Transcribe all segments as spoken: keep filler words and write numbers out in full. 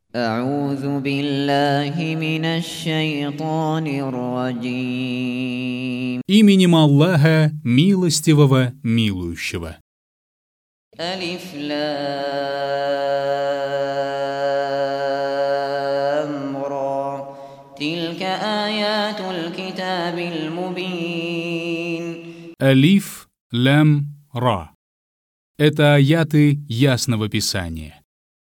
أعوذ بالله من الشيطان الرجيم. Именем Аллаха, милостивого, милующего. ألف لام را تلك آيات الكتاب المبين. Алиф, лям, ра. Это аяты Ясного Писания.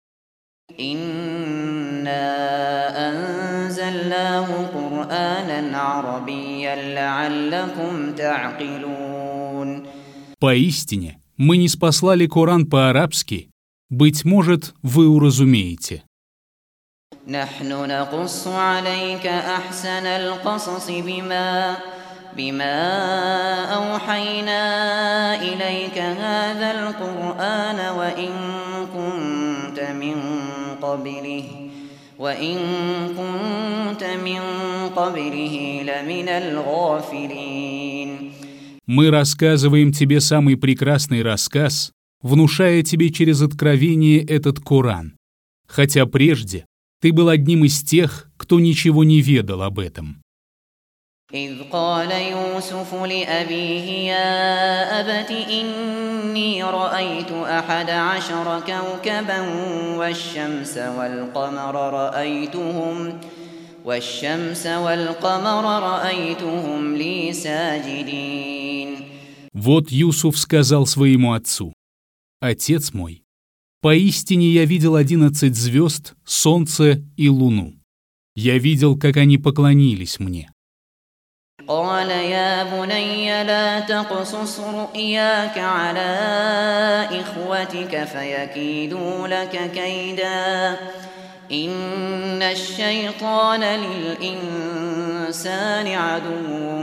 إنا أنزلناه قرآنا عربيا لعلكم تعقلون. Поистине, мы ниспослали Коран по-арабски, быть может, вы уразумеете. نحن نقص عليك أحسن القصص بما بما أوحينا إليك هذا القرآن وإن كنت من قبله وإن كنت من قبله لمن الغافلين. Мы рассказываем тебе самый прекрасный рассказ, внушая тебе через откровение этот Коран, хотя прежде ты был одним из тех, кто ничего не ведал об этом. إذ قال يوسف لأبيه يا أبت إني رأيت أحد عشر كوكبا والشمس والقمر رأيتهم والشمس والقمر رأيتهم لي ساجدين. Вот Юсуф сказал своему отцу: «Отец мой, поистине я видел одиннадцать звезд, солнце и луну. Я видел, как они поклонились мне». قال يا بني لا تقصص رؤياك على إخوتك فيكيدوا لك كيدا إن الشيطان للإنسان عدو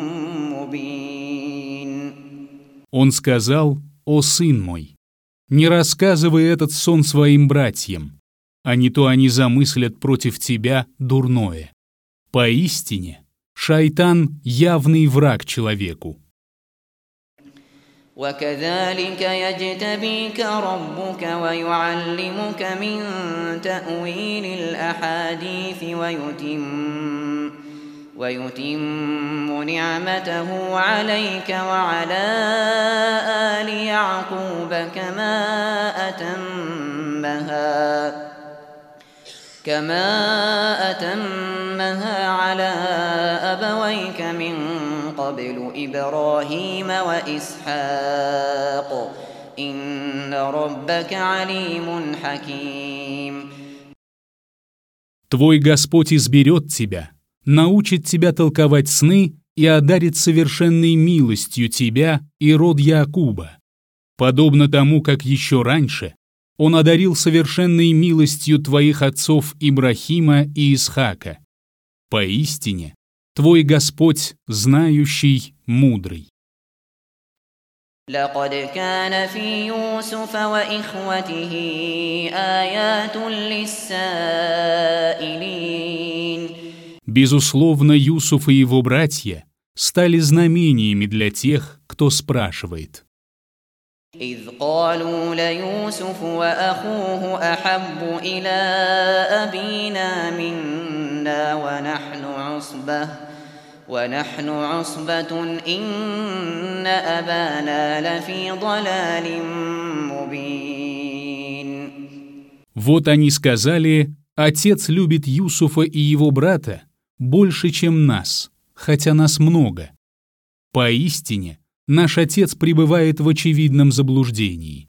مبين. Он сказал: «О сын мой, не рассказывай этот сон своим братьям, а не то они замыслят против тебя дурное. Поистине, шайтан — явный враг человеку». وكذلك يجتبيك ربك ويعلمك من تأويل الأحاديث ويتم ويتم نعمته عليك وعلى آل يعقوب كما أتمها كما أتمها على أبويك من قبل إبراهيم وإسحاق إن ربك عليم حكيم. Твой Господь изберет тебя, научит тебя толковать сны и одарит совершенной милостью тебя и род Яакуба, подобно тому, как еще раньше Он одарил совершенной милостью твоих отцов Ибрахима и Исхака. Поистине, твой Господь знающий, мудрый. لقد كان في يوسف وإخوته آيات للسائلين. Безусловно, Юсуф и его братья стали знамениями для тех, кто спрашивает. إذ قالوا ليوسف وأخوه أحب إلى أبينا منا ونحن عصبة ونحن عصبة إن أبانا لفي ضلال مبين. Вот они сказали: «Отец любит Юсуфа и его брата больше, чем нас, хотя нас много. Поистине, наш отец пребывает в очевидном заблуждении».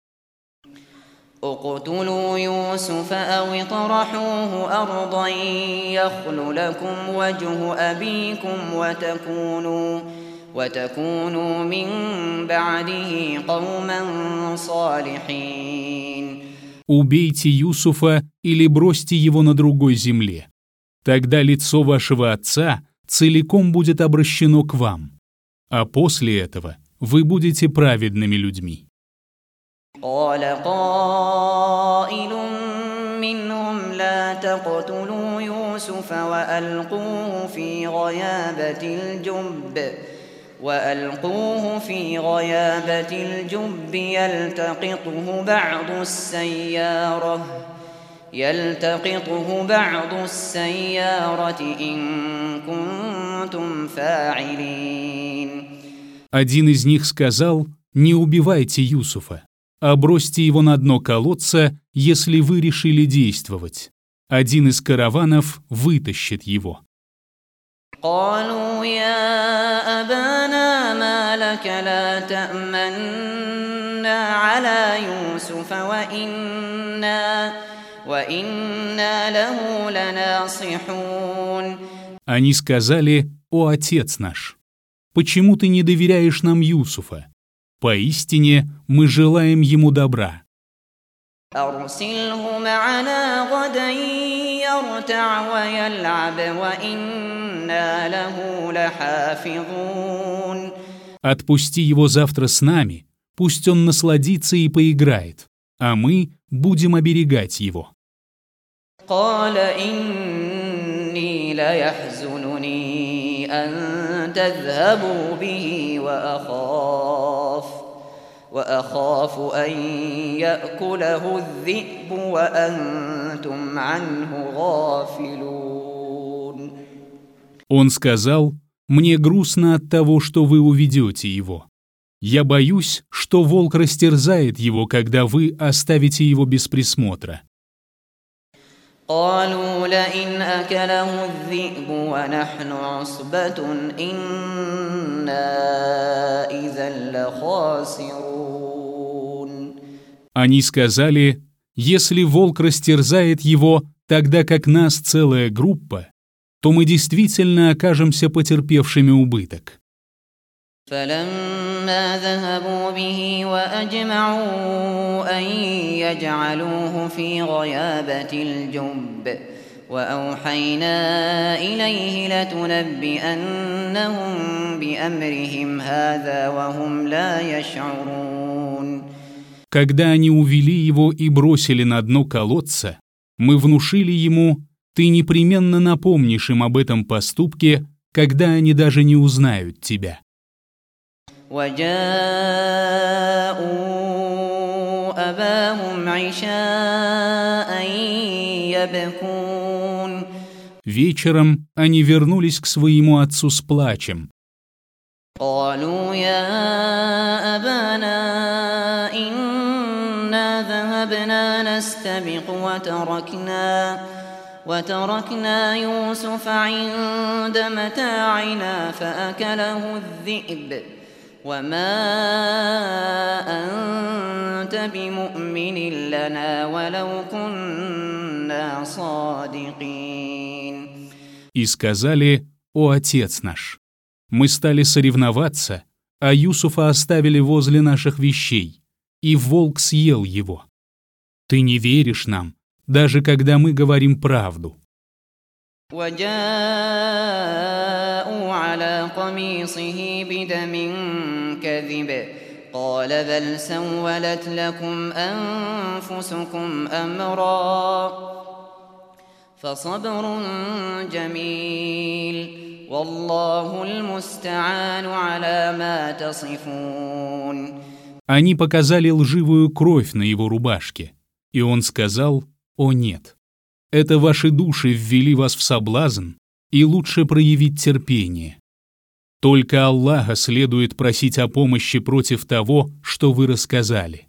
اقتلوا يوسف أو اطرحوه أرضا يخل لكم وجه أبيكم وتكونوا وتكونوا من بعده قوما صالحين. Убейте Юсуфа или бросьте его на другой земле. Тогда лицо вашего отца целиком будет обращено к вам, а после этого вы будете праведными людьми. قال قائل منهم لا تقتلوا يوسف وألقوه في غيابة الجب وألقوه في غيابة الجب يلتقطه بعض السيارة يلتقطه بعض السيارة إن كنتم فاعلين. Один из них сказал: «Не убивайте Юсуфа, а бросьте его на дно колодца, если вы решили действовать. Один из караванов вытащит его». قالوا يا أبانا ما لك لا تأمنا على يوسف وإنا وإنا له لناصحون. Они сказали: «О, отец наш, почему ты не доверяешь нам Юсуфа? Поистине мы желаем ему добра». أرسله معنا غدا يرتع ويلعب وإنا له لحافظون. Отпусти его завтра с нами, пусть он насладится и поиграет, а мы будем оберегать его. قال إني ليحزنني أن تذهبوا به وأخاف وأخاف أن يأكله الذئب وأنتم عنه غافلون. Он сказал: «Мне грустно от того, что вы уведете его. Я боюсь, что волк растерзает его, когда вы оставите его без присмотра». قالوا لئن أكله الذئب ونحن عصبة إنا إذا لخاسرون. Они сказали: «Если волк растерзает его, тогда как нас целая группа, то мы действительно окажемся потерпевшими убыток». فلما ذهبوا به وأجمعوا أن يجعلوه في غيابة الجب وأوحينا إليه لتنبئنهم بأمرهم هذا وهم لا يشعرون. Когда они увели его и бросили на дно колодца, мы внушили ему: «Ты непременно напомнишь им об этом поступке, когда они даже не узнают тебя». وجاءوا أباهم عشاء يبكون. Вечером они вернулись к своему отцу с плачем. قالوا يا أبانا إنا ذهبنا نستبق وتركنا وتركنا يوسف عند متاعنا فأكله الذئب وما أنت بمؤمن لنا ولو كنا صادقين. И сказали: «О, отец наш, мы стали соревноваться, а Юсуфа оставили возле наших вещей, и волк съел его. Ты не веришь нам, даже когда мы говорим правду». وجاءوا على قميصه بدم كذب قال بل سولت لكم أنفسكم أمرا فصبر جميل والله المستعان على ما تصفون. Они показали лживую кровь на его рубашке, и он сказал: «О нет, это ваши души ввели вас в соблазн, и лучше проявить терпение. Только Аллаха следует просить о помощи против того, что вы рассказали».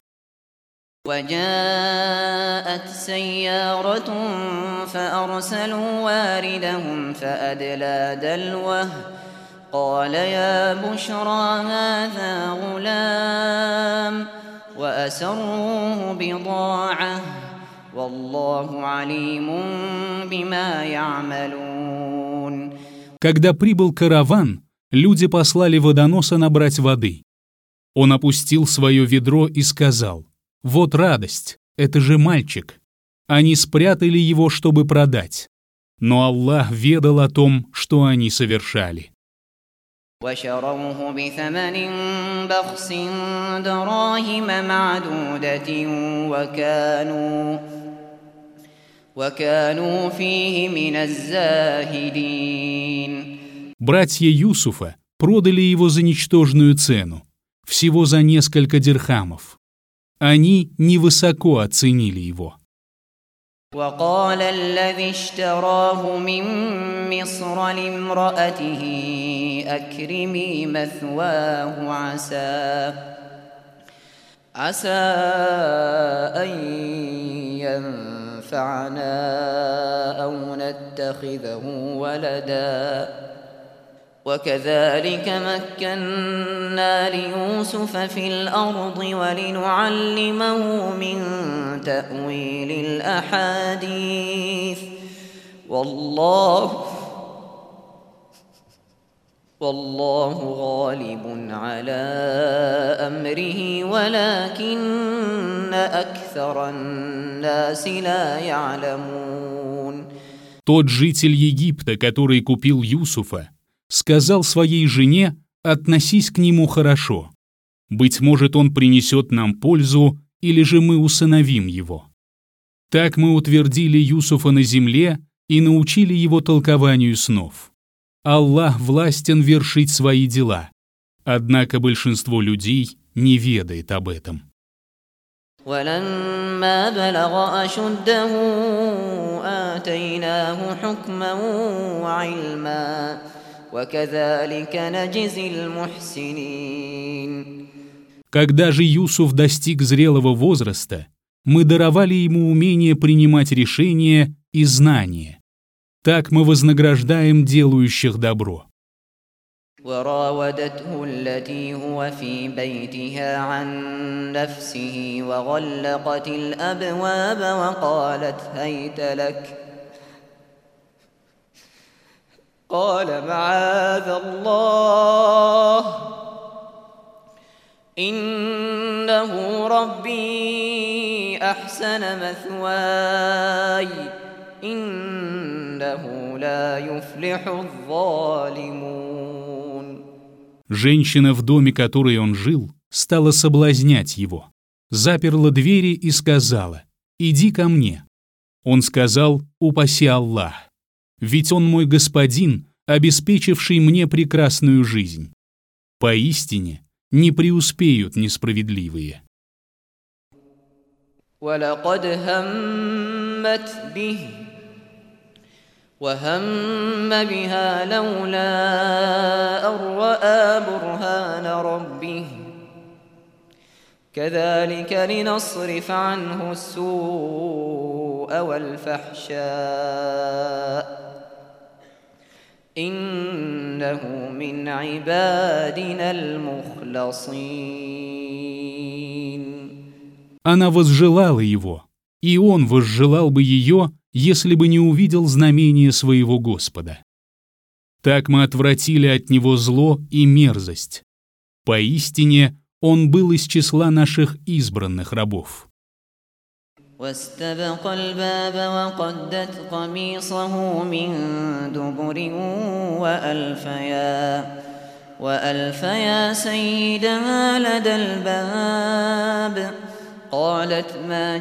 وجاءت سيارة فأرسلوا واردهم فأدلى دلوه قال يا بشرى هذا غلام وأسروه بضاعة والله عليم بما يعملون. Когда прибыл караван, люди послали водоноса набрать воды. Он опустил свое ведро и сказал: «Вот радость, это же мальчик». Они спрятали его, чтобы продать. Но Аллах ведал о том, что они совершали. وشروه بثمن بخس دراهم معدودة وكانوا وكانوا فيه من الزاهدين. Братья Юсуфа продали его за ничтожную цену, всего за несколько дирхамов. Они невысоко оценили его. وقال الذي اشتراه من مصر لامرأته أكرمي مثواه عسى عسى أن ينفعنا أو نتخذه ولدا وكذلك مكنا ليوسف في الأرض ولنعلمه من تأويل الأحاديث والله والله غالب على أمره ولكن أكثر الناس لا يعلمون. Тот житель Египта, который купил Юсуфа, сказал своей жене: «Относись к нему хорошо. Быть может, он принесет нам пользу, или же мы усыновим его». Так мы утвердили Юсуфа на земле и научили его толкованию снов. Аллах властен вершить свои дела, однако большинство людей не ведает об этом. ولما بلغ أشده آتيناه حكما وعلما وكذلك نجزي المحسنين. Когда же Юсуф достиг зрелого возраста, мы даровали ему умение принимать решения и знания. Так мы вознаграждаем делающих добро. وراودته التي هو في بيتها عن نفسه وغلقت الأبواب وقالت هيت لك قال معاذ الله إنه ربي أحسن مثواي إنه لا يفلح الظالمون. Женщина в доме, в которой он жил, стала соблазнять его, заперла двери и сказала: «Иди ко мне». Он сказал: «Упаси Аллах, ведь он мой господин, обеспечивший мне прекрасную жизнь. Поистине не преуспеют несправедливые». وَلَقَدْ هَمَّتْ بِهِ وَهَمَّ بِهَا لَوْلَا أَن رَّأَىٰ بُرْهَانَ رَبِّهِ كَذَٰلِكَ لِنَصْرِفَ عَنْهُ السُّوءَ وَالْفَحْشَاءَ إِنَّهُ مِنْ عِبَادِنَا الْمُخْلَصِينَ. Она возжелала его, и он возжелал бы ее, если бы не увидел знамения своего Господа. Так мы отвратили от него зло и мерзость. Поистине, он был из числа наших избранных рабов. واستبق الباب وقدت قميصه من دبر وألف يا وألف يا سيدها لدى الباب قالت ما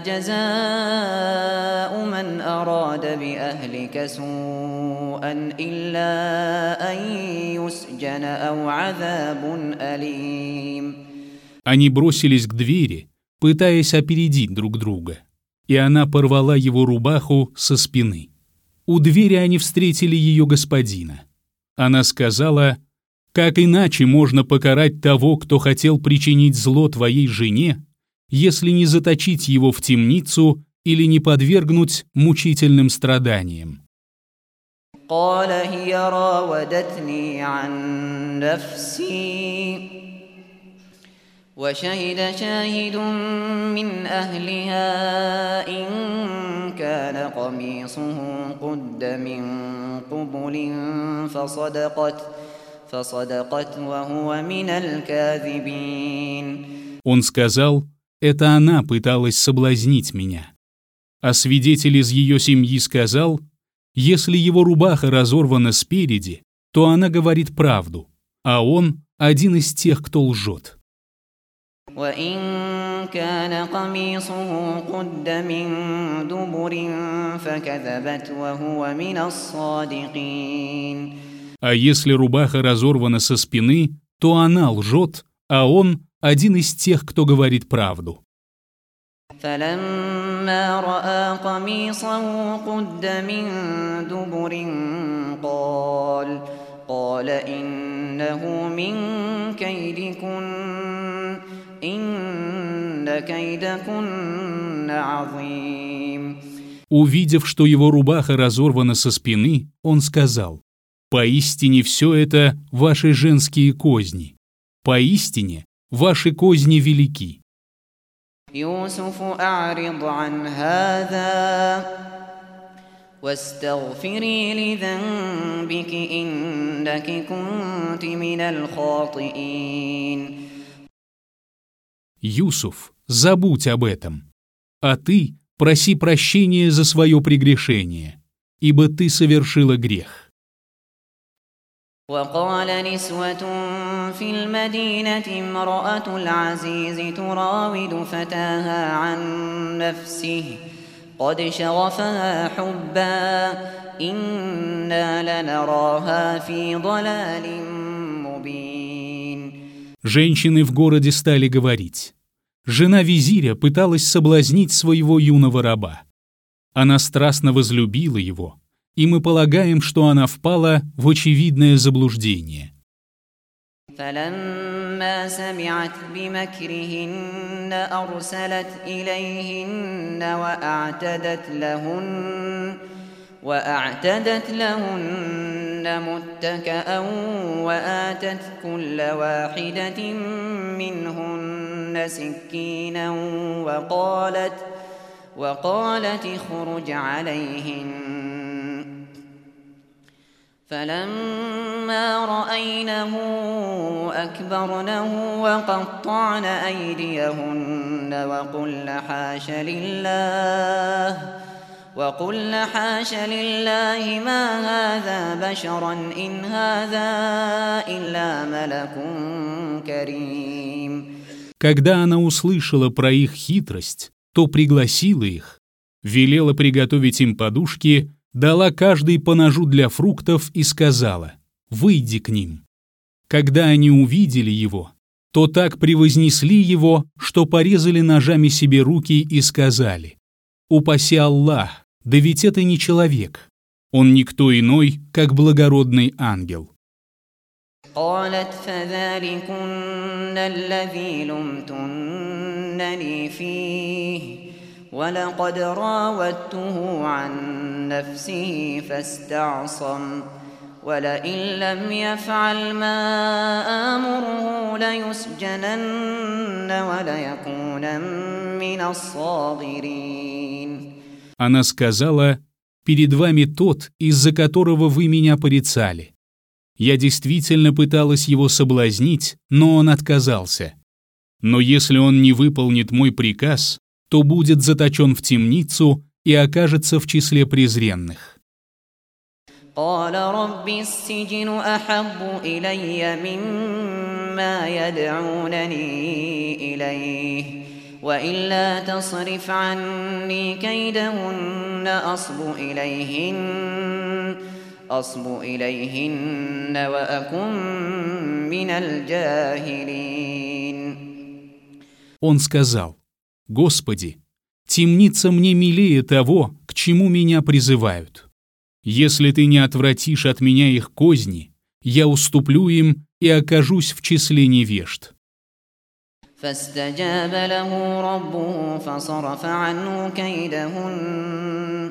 جزاء من أراد بأهلك سوءا إلا أن يسجن أو عذاب أليم. Они бросились к двери, пытаясь опередить друг друга, и она порвала его рубаху со спины. У двери они встретили ее господина. Она сказала: «Как иначе можно покарать того, кто хотел причинить зло твоей жене, если не заточить его в темницу или не подвергнуть мучительным страданиям?» قال هي راودتني عن نفسي وشهد شاهد من أهلها إن كان قميصه قد من قبل فصدقت فصدقت وهو من الكاذبين. Он сказал: «Это она пыталась соблазнить меня». А свидетель из ее семьи сказал: «Если его рубаха разорвана спереди, то она говорит правду, а он один из тех, кто лжет». وإن كان قميصه قد من دبر فكذبت وهو من الصادقين. А если рубаха разорвана со спины, то она лжет, а он один из тех, кто говорит правду. فلما رأى قميصه قد من دبر قال قال إنه من كيدكن إن كيدكن عظيم. Увидев, что его рубаха разорвана со спины, он сказал: «Поистине все это ваши женские козни. Поистине ваши козни велики». يوسف أعرض عن هذا واستغفري لذنبك إنك كنت من الخاطئين. Юсуф, забудь об этом, а ты проси прощения за свое прегрешение, ибо ты совершила грех. وقال نسوة في المدينة امرأة العزيز تراود فتاها عن نفسه قد شغفها حبا إنا لنراها في ضلال مبين. Женщины в городе стали говорить: жена визиря пыталась соблазнить своего юного раба. Она страстно возлюбила его, и мы полагаем, что она впала в очевидное заблуждение. فلما سمعت بمكرهن أرسلت إليهن وأعتدت لهن وأعتدت لهن متكأ وآتت كل واحدة منهن سكينا وقالت وقالت اخرج عليهن. فلما رأينه أكبرنه وقطعن أيديهن وقلن حاش لله وقلن حاش لله ما هذا بشرا إن هذا إلا ملك كريم. Когда она услышала про их хитрость, то пригласила их, велела приготовить им подушки, дала каждой по ножу для фруктов и сказала: «Выйди к ним». Когда они увидели его, то так превознесли его, что порезали ножами себе руки и сказали: «Упаси Аллах, да ведь это не человек, он никто иной, как благородный ангел». قالت فذلكن الذي لمتنني فيه ولقد راودته عن نفسه فاستعصم ولئن لم يفعل ما آمره ليسجنن وليكونن من الصاغرين. Она сказала: «Перед вами тот, из-за которого вы меня порицали. Я действительно пыталась его соблазнить, но он отказался. Но если он не выполнит мой приказ, то будет заточен в темницу и окажется в числе презренных». قال رب السجن أحب إلي مما يدعونني إليه وإلا تصرف عني كيدهن أصب إليهن أصب إليهن وأكن من الجاهلين. Он сказал: «Господи, темница мне милее того, к чему меня призывают. Если ты не отвратишь от меня их козни, я уступлю им и окажусь в числе невежд». فاستجاب له ربه فصرف عنه كيدهن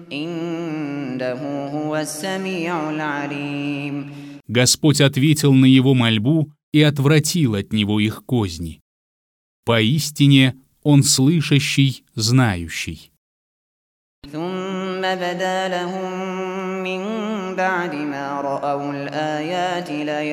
إنه هو السميع العليم. Господь ответил на его мольбу и отвратил от него их козни. Поистине он слышащий, знающий. ثم بدا لهم من بعد ما رأوا الآيات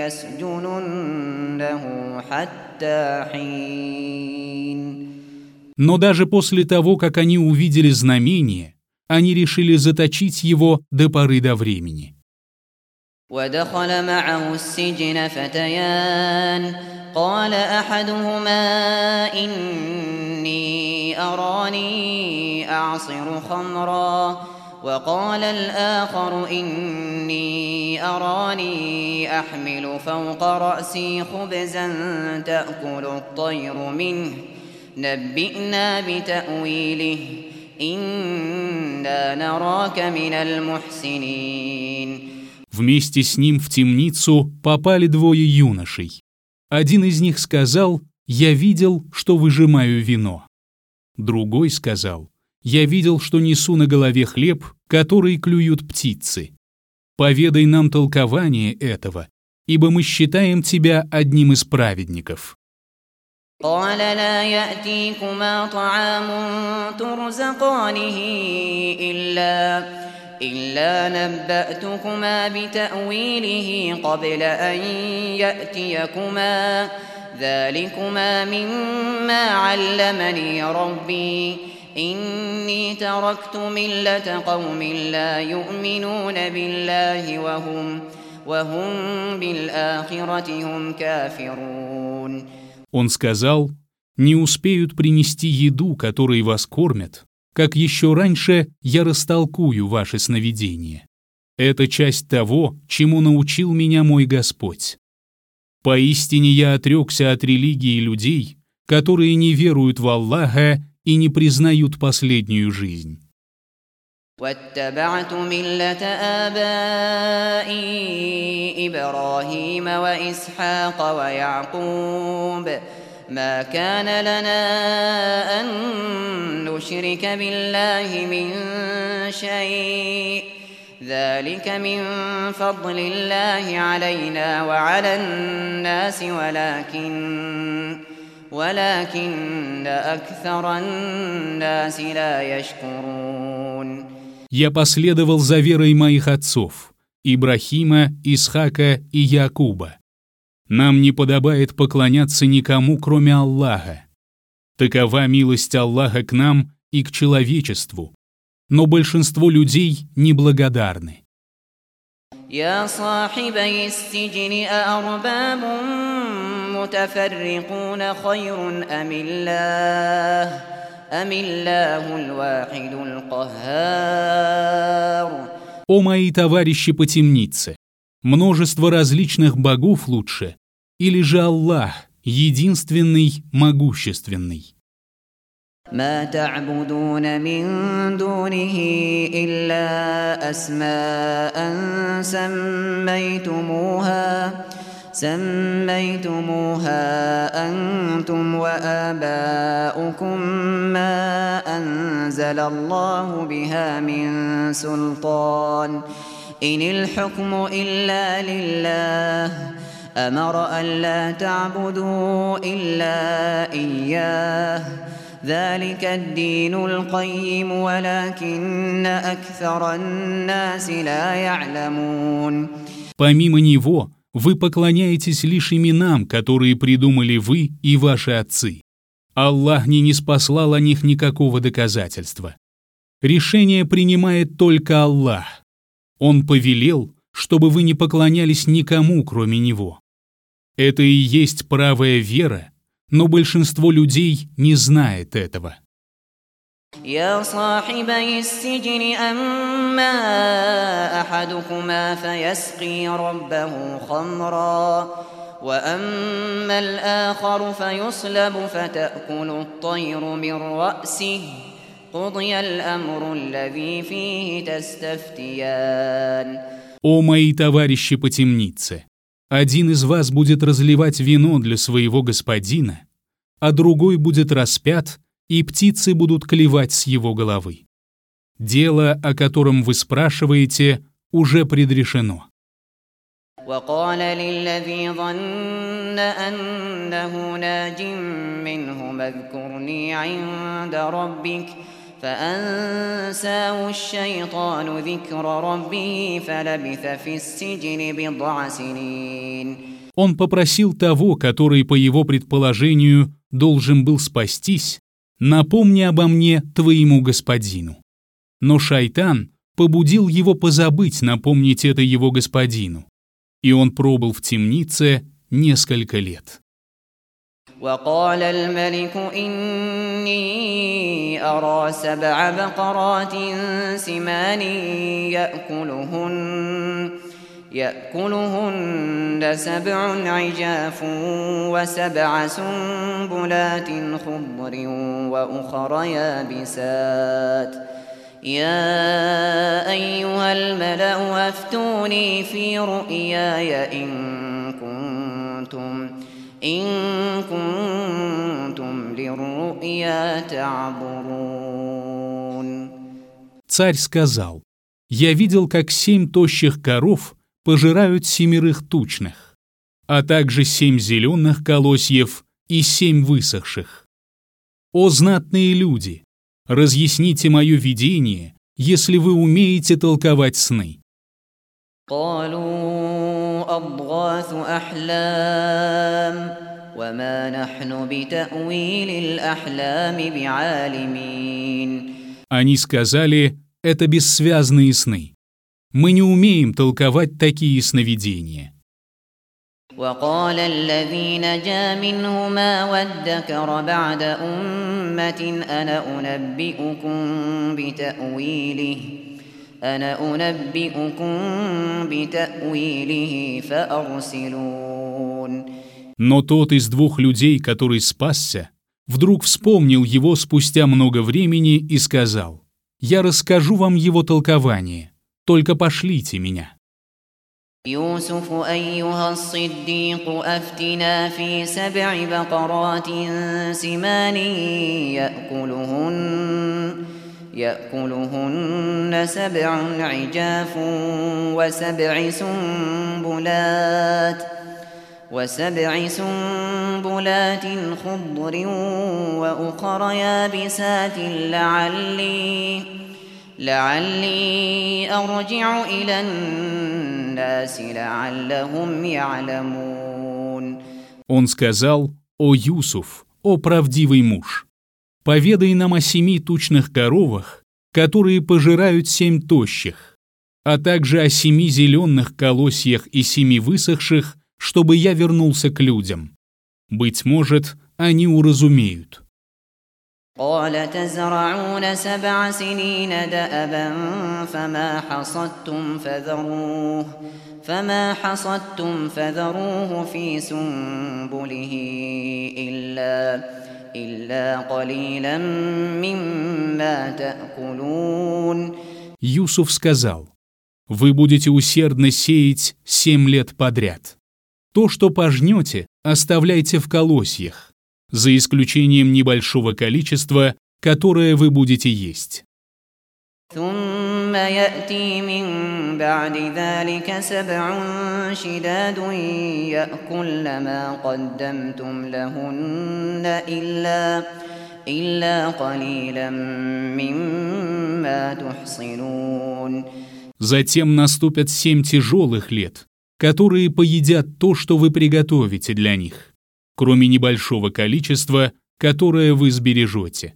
ليسجننه حتى حين. Но даже после того, как они увидели знамение, они решили заточить его до поры до времени. ودخل معه السجن فتيان قال أحدهما إني أراني أعصر خمرا وقال الآخر إني أراني أحمل فوق رأسي خبزا تأكل الطير منه نبئنا بتأويله إنا نراك من المحسنين. Вместе с ним в темницу попали двое юношей. Один из них сказал: «Я видел, что выжимаю вино». Другой сказал: «Я видел, что несу на голове хлеб, который клюют птицы. Поведай нам толкование этого, ибо мы считаем тебя одним из праведников». قال لا يأتيكما طعام ترزقانه إلا إلا نبأتكما بتأويله قبل أن يأتيكما ذلكما مما علمني ربي إني تركت ملة قوم لا يؤمنون بالله وهم وهم بالآخرة هم كافرون. Он сказал: «Не успеют принести еду, которой вас кормят, как еще раньше я растолкую ваши сновидения. Это часть того, чему научил меня мой Господь. Поистине я отрекся от религии людей, которые не веруют в Аллаха и не признают последнюю жизнь». واتبعت ملة آبائي إبراهيم وإسحاق ويعقوب ما كان لنا أن نشرك بالله من شيء ذلك من فضل الله علينا وعلى الناس ولكن ولكن أكثر الناس لا يشكرون. Я последовал за верой моих отцов, Ибрахима, Исхака и Якуба. Нам не подобает поклоняться никому, кроме Аллаха. Такова милость Аллаха к нам и к человечеству, но большинство людей неблагодарны. يا صاحبي السجن أأرباب متفرقون خير أم الله أم الله الواحد القهار. О мои товарищи по темнице, множество различных богов лучше, или же Аллах, единственный, могущественный? ما تعبدون من دونه إلا أسماء سميتموها سميتموها أنتم وآباؤكم ما أنزل الله بها من سلطان إن الحكم إلا لله أمر ألا تعبدوا إلا إياه ذلك الدين القيم ولكن أكثر الناس لا يعلمون. Помимо него, вы поклоняетесь лишь именам, которые придумали вы и ваши отцы. Аллах не ниспослал о них никакого доказательства. Решение принимает только Аллах. Он повелел, чтобы вы не поклонялись никому, кроме Него. Это и есть правая вера, но большинство людей не знает этого. يا صاحبي السجن أما أحدكما فيسقي ربه خمرا وأما الآخر فيصلب فتأكل الطير من رأسه قضي الأمر الذي فيه تستفتيان. О мои товарищи по темнице! Один из вас будет разливать вино для своего господина, а другой будет распят, и птицы будут клевать с его головы. Дело, о котором вы спрашиваете, уже предрешено. وقال للذي ظن أنه ناج منهما اذكرني عند ربك فأنساه الشيطان ذكر ربه فلبث في السجن بضع سنين. Он попросил того, который, по его предположению, должен был спастись: «Напомни обо мне твоему господину». Но шайтан побудил его позабыть напомнить это его господину, и он пробыл в темнице несколько лет. وقال الملك إني أرى سبع بقرات سمان يأكلهن يأكلهن سبع عجاف وسبع سنبلات خضر وأخر يابسات يا أيها الملأ أفتوني في رؤياي إن كنتم إن كنتم للرؤيا تعبرون. Царь сказал: «Я видел, как семь тощих коров пожирают семерых тучных, а также семь зеленых колосьев и семь высохших. О знатные люди, разъясните мое видение, если вы умеете толковать сны». قالوا أضغاث أحلام وما نحن بتأويل الأحلام بعالمين. Они сказали: «Это бессвязные сны. Мы не умеем толковать такие сновидения». وقال الذي نجا منهما وادكر بعد أمة أنا أنبئكم بتأويله أنا أنبئكم بتأويله فأرسلون. Но тот из двух людей, который спасся, вдруг вспомнил его спустя много времени и сказал: «Я расскажу вам его толкование, только пошлите меня». يوسف أيها الصديق أفتنا في سبع بقرات سمان يأكلهن يأكلهن سبع عجاف وسبع سنبلات وسبع سنبلات خضر وأخر يابسات لعلي لعلي أرجع إلى الناس لعلهم يعلمون. Он сказал: «О Юсуф, о правдивый муж, поведай нам о семи тучных коровах, которые пожирают семь тощих, а также о семи зеленых колосьях и семи высохших, чтобы я вернулся к людям. Быть может, они уразумеют». قال تزرعون سبع سنين دأبا فما حصدتم فذروه فما حصدتم فذروه في سنبله إلا إلا قليلا مما تأكلون. Юсуф сказал: «Вы будете усердно сеять семь лет подряд. То, что пожнете, оставляйте в колосьях, за исключением небольшого количества, которое вы будете есть». ثم يأتي من بعد ذلك سبع شداد يأكل ما قدمتم لهن إلا إلا قليلا مما تحصنون. Затем наступят семь тяжелых лет, которые поедят то, что вы приготовите для них, кроме небольшого количества, которое вы сбережете.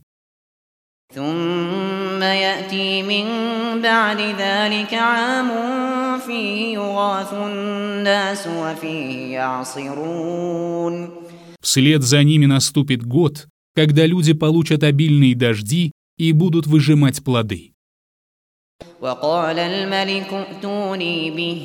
ثم يأتي من بعد ذلك عام فيه يغاث الناس وفيه يعصرون. Вслед за ними наступит год, когда люди получат обильные дожди и будут выжимать плоды. وقال الملك ائتوني به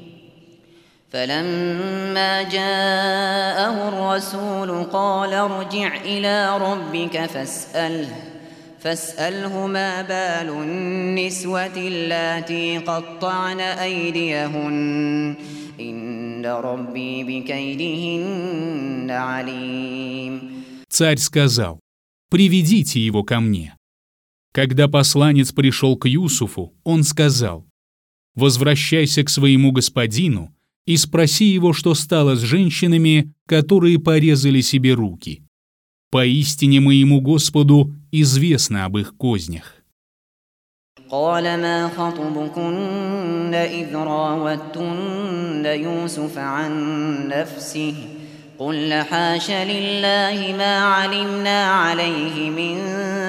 فلما جاءه الرسول قال ارجع إلى ربك فاسأله فاسأله ما بال النسوة اللاتي قطعن أيديهن إن ربي بكيدهن عليم. Царь сказал: «Приведите его ко мне». Когда посланец пришел к Юсуфу, он сказал: «Возвращайся к своему господину и спроси его, что стало с женщинами, которые порезали себе руки. Поистине моему Господу известно об их кознях». قال ما خطبكن إذ راوتن يوسف عن نفسه قلن حاش لله ما علمنا عليه من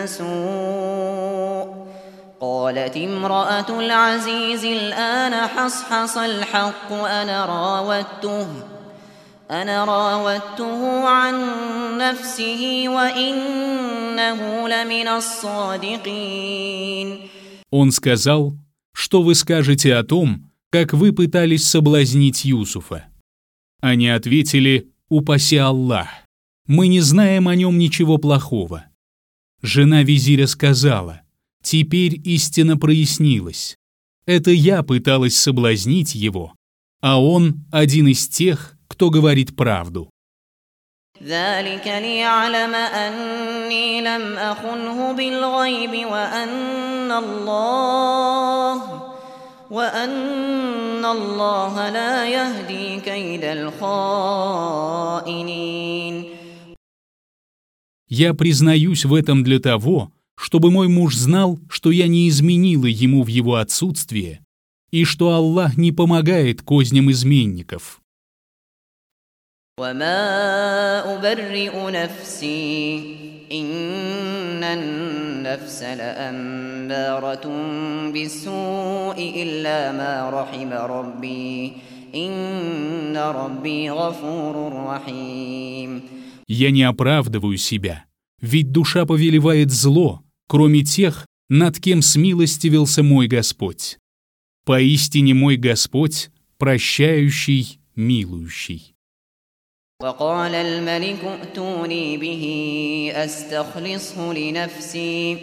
سوء قالت امرأة العزيز الآن حصحص الحق أنا راودته أنا راودته عن نفسه وإنه لمن الصادقين. Он сказал: «Что вы скажете о том, как вы пытались соблазнить Юсуфа». Они ответили: «Упаси Аллах, мы не знаем о нем ничего плохого». Жена визиря сказала: «Теперь истина прояснилась. Это я пыталась соблазнить его, а он один из тех, кто говорит правду». ذلك ليعلم أني لم أخنه بالغيب وأن الله وأن الله لا يهدي كيد الخائنين. Я признаюсь в этом для того, чтобы мой муж знал, что я не изменила ему в его отсутствие, и что Аллах не помогает козням изменников. وما أبرئ نفسي إن النفس لأمارة بالسوء إلا ما رحم ربي إن ربي غفور رحيم. Я не оправдываю себя, ведь душа повелевает зло, кроме тех, над кем смилостивился мой Господь. Поистине мой Господь прощающий, милующий. وقال الملك ائتوني به أستخلصه لنفسي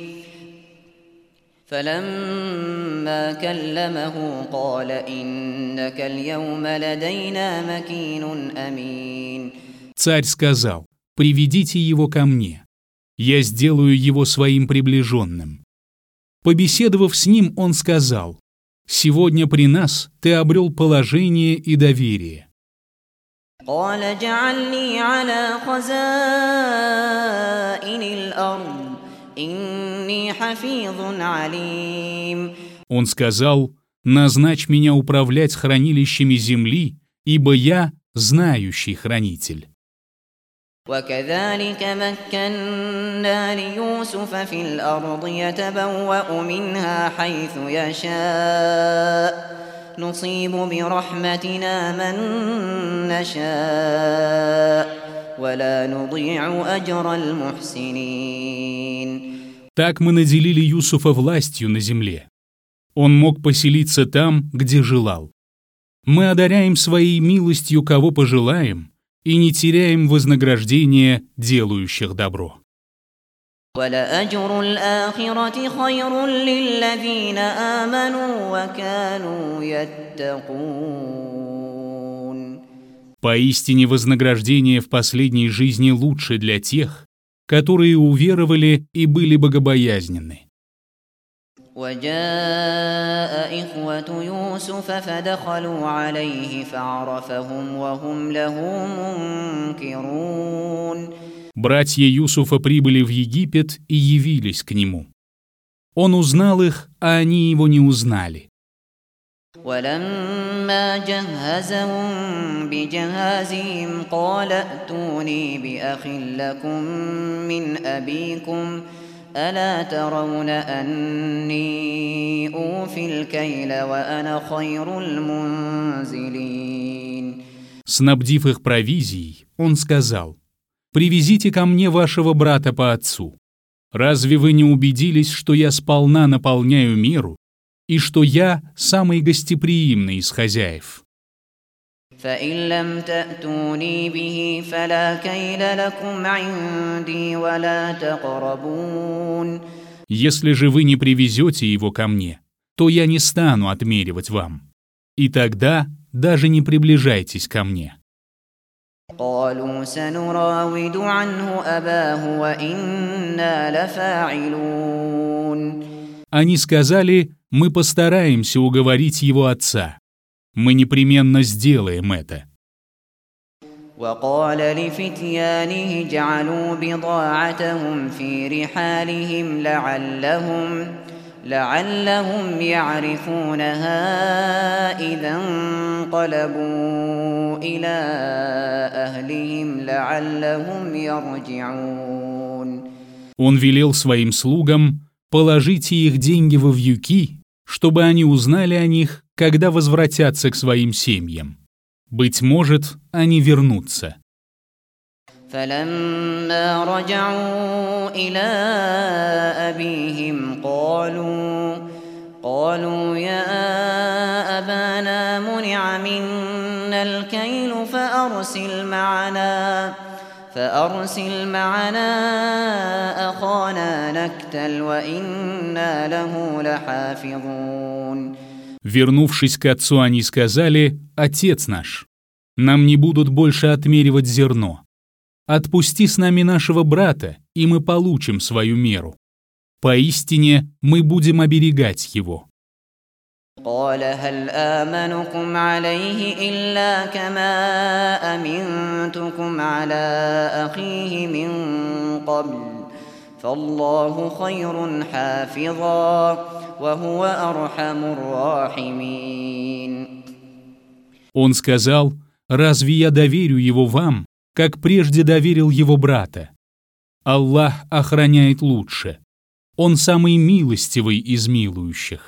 فلما كلمه قال إنك اليوم لدينا مكين أمين. Царь сказал: «Приведите его ко мне. Я сделаю его своим приближенным». Побеседовав с ним, он сказал: «Сегодня при нас ты обрел положение и доверие». قال اجعلني على خزائن الأرض إني حفيظ عليم. Он сказал: «Назначь меня управлять хранилищами земли, ибо я знающий хранитель». وكذلك مكنا ليوسف في الأرض يتبوأ منها حيث يشاء نصيب برحمتنا من نشاء ولا نضيع أجر المحسنين. Так мы наделили Юсуфа властью на земле. Он мог поселиться там, где желал. Мы одаряем своей милостью, кого пожелаем, и не теряем вознаграждения делающих добро. وَلَأَجْرُ الْآخِرَةِ خَيْرٌ لِّلَّذِينَ آمَنُوا وَكَانُوا يَتَّقُونَ. Поистине вознаграждение в последней жизни лучше для тех, которые уверовали и были богобоязненны. وَجَاءَ إِخْوَةُ يُوسُفَ فَدَخَلُوا عَلَيْهِ فَعَرَفَهُمْ وَهُمْ لَهُ مُنكِرُونَ. Братья Юсуфа прибыли в Египет и явились к нему. Он узнал их, а они его не узнали. وَلَمَّا جَهَّزَهُم بِجَهَازِهِمْ قَالَ ائْتُونِي بِأَخٍ لَّكُم مِّنْ أَبِيكُمْ أَلَا تَرَوْنَ أَنِّي أُوفِي الْكَيْلَ وَأَنَا خَيْرُ الْمُنزِلِينَ. Снабдив их провизией, он сказал: «Привезите ко мне вашего брата по отцу. Разве вы не убедились, что я сполна наполняю меру и что я самый гостеприимный из хозяев?» فَإِن لَّمْ تَأْتُونِي بِهِ فَلَا كَيْلَ لَكُمْ عِندِي وَلَا تَقْرَبُونَ. Если же вы не привезете его ко мне, то я не стану отмеривать вам. И тогда даже не приближайтесь ко мне. قالوا سنراود عنه أباه وإنا لفاعلون. Они сказали: «Мы постараемся уговорить его отца. Мы непременно сделаем это». وقال لفتيانه جعلوا بضاعتهم في رحالهم لعلهم لعلهم يعرفونها إذا انقلبوا إلى أهلهم لعلهم يرجعون. Он велел своим слугам: «Положите их деньги во вьюки, чтобы они узнали о них, когда возвратятся к своим семьям. Быть может, они вернутся». فلما رجعوا إلى أبيهم قالوا قالوا يا أبانا منع منا الكيل فأرسل معنا فأرسل معنا أخانا نكتل وإنا له لحافظون. Вернувшись к отцу, они сказали: «Отец наш, нам не будут больше отмеривать зерно. Отпусти с нами нашего брата, и мы получим свою меру. Поистине мы будем оберегать его». قال هل آمنكم عليه إلا كما أمنتكم على أخيه من قبل فالله خير حافظا وهو أرحم الراحمين. Он сказал: «Разве я доверю его вам, как прежде доверил его брата? Аллах охраняет лучше. Он самый милостивый из милующих».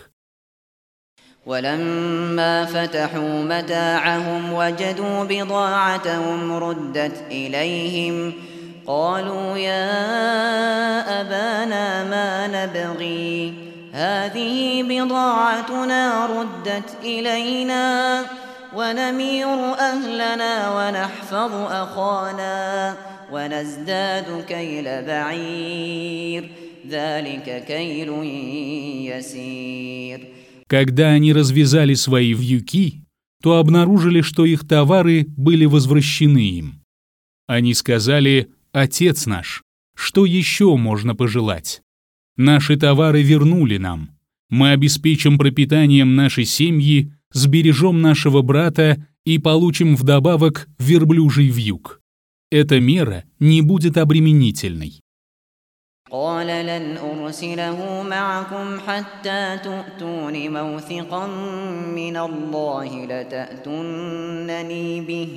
ولما فتحوا متاعهم وجدوا بضاعتهم ردت إليهم قالوا يا أبانا ما نبغي هذه بضاعتنا ردت إلينا ونمير أهلنا ونحفظ أخانا ونزداد كيل بعير ذلك كيل يسير. Когда они развязали свои вьюки, то обнаружили, что их товары были возвращены им. Они сказали: «Отец наш, что еще можно пожелать? Наши товары вернули нам. Мы обеспечим пропитанием нашей семьи, сбережем нашего брата и получим вдобавок верблюжий вьюг. Эта мера не будет обременительной». قال لن أرسله معكم حتى تؤتون موثقا من الله لتأتونني به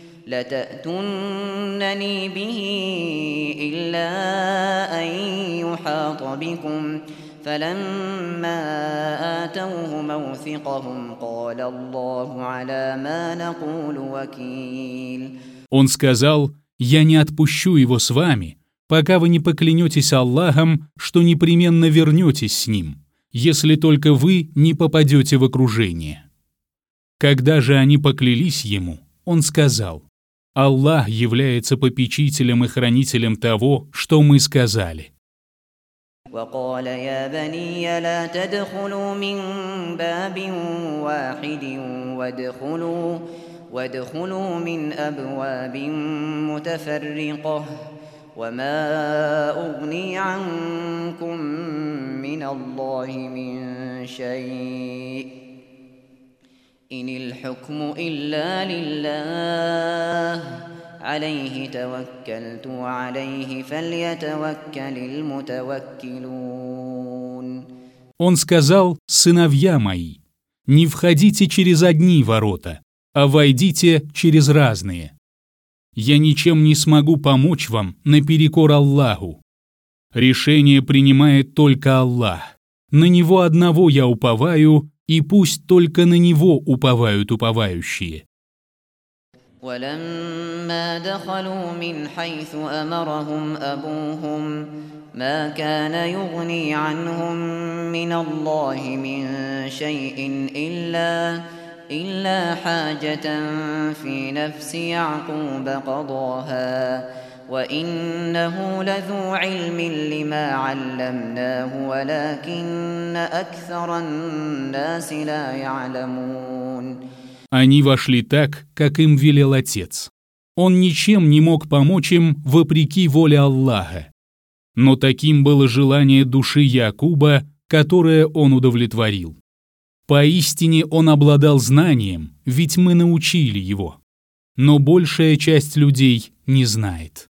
لتأتونني به إلا أن يحاط بكم فلما آتوه موثقهم قال الله على ما نقول وكيل. Он сказал: «Я не отпущу его с вами, пока вы не поклянетесь Аллахом, что непременно вернетесь с ним, если только вы не попадете в окружение». Когда же они поклялись ему, он сказал: «Аллах является попечителем и хранителем того, что мы сказали». وقال يا بني لا تدخلوا من باب واحد وادخلوا وادخلوا من أبواب متفرقة وما أغني عنكم من الله من شيء إن الحكم إلا لله عليه توكلت وعليه فليتوكل المتوكلون. Он сказал: «Сыновья мои, не входите через одни ворота, а войдите через разные. Я ничем не смогу помочь вам наперекор Аллаху. Решение принимает только Аллах. На Него одного я уповаю, и пусть только на Него уповают уповающие». ولما دخلوا من حيث أمرهم أبوهم ما كان يغني عنهم من الله من شيء إلا إلا حاجة في نفس يعقوب قضاها وإنه لذو علم لما علمناه ولكن أكثر الناس لا يعلمون. Они вошли так, как им велел отец. Он ничем не мог помочь им вопреки воле Аллаха. Но таким было желание души Якуба, которое он удовлетворил. Поистине он обладал знанием, ведь мы научили его. Но большая часть людей не знает.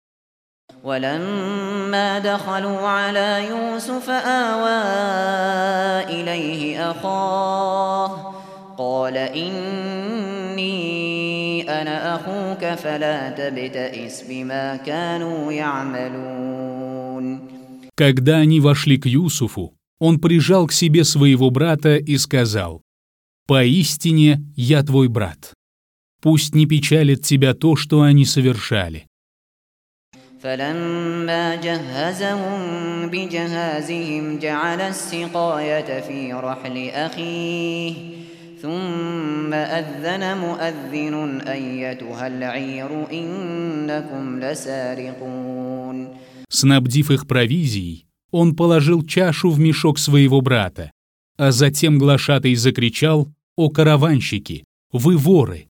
ولما دخلوا على يوسف آوى إليه أخاه قال إني أنا أخوك فلا تبتئس بما كانوا يعملون. Когда они вошли к Юсуфу, он прижал к себе своего брата и сказал: «Поистине я твой брат. Пусть не печалит тебя то, что они совершали». فلما جهزهم بجهازهم جعل السقاية في رحل أخيه ثم أذن مؤذن أيتها العير إنكم لسارقون. Снабдив их провизией, он положил чашу в мешок своего брата, а затем глашатай закричал: «О караванщики, вы воры!»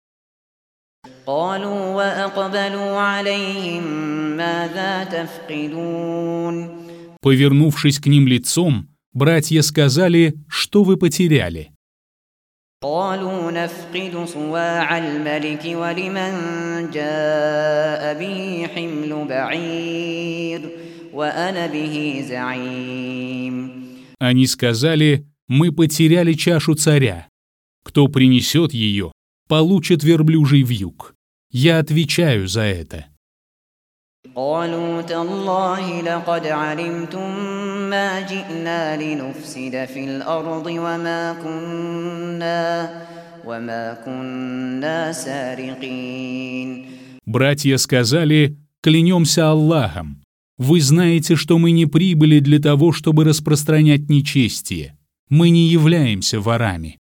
قالوا وأقبلوا عليهم ماذا تفقدون. Повернувшись к ним лицом, братья сказали: «Что вы потеряли?» قالوا نفقد صواع الملك ولمن جاء به حمل بعير وأنا به زعيم. Они сказали: «Мы потеряли чашу царя. Кто принесет ее, получит верблюжий вьюг. Я отвечаю за это». قالوا تالله لقد علمتم ما جئنا لنفسد في الأرض وما كنا وما كنا سارقين. Братья сказали: «Клянемся Аллахом, вы знаете, что мы не прибыли для того, чтобы распространять нечестие. Мы не являемся ворами».